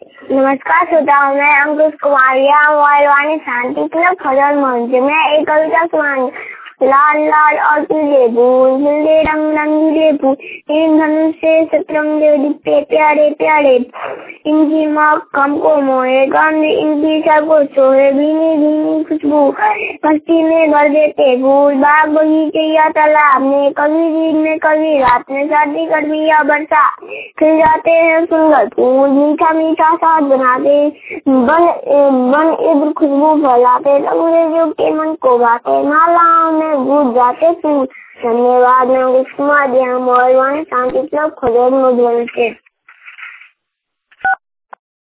नमस्कार श्रोताओं, मैं अंकुश कुमारी मोबाइल वाणी शांति क्लब खजर मंच में एक कविता सुनाऊंगी। लाल लाल और पीले फूल खिलते रंग रंगीले फूल, इन धनुष से सतरंगे दिखते प्यारे प्यारे, इनकी महक हमको मोहे, गंध इनकी सबको सोहे, भीनी भीनी खुशबू मस्ती में भर देते फूल। बाग बगीचे या तालाब में, कभी दिन में कभी रात में, सर्दी गर्मी या बरसात खिल जाते हैं सुंदर फूल। मीठा मीठा स्वाद बनाते, बन इब्र खुशबू फैलाते, अंग्रेजों के मन को भाते, मालाओं में गूंज जाते फूल। धन्यवाद। मैं अंकुश कुमार मोबाइल वाणी शांति क्लब खजर मंच से।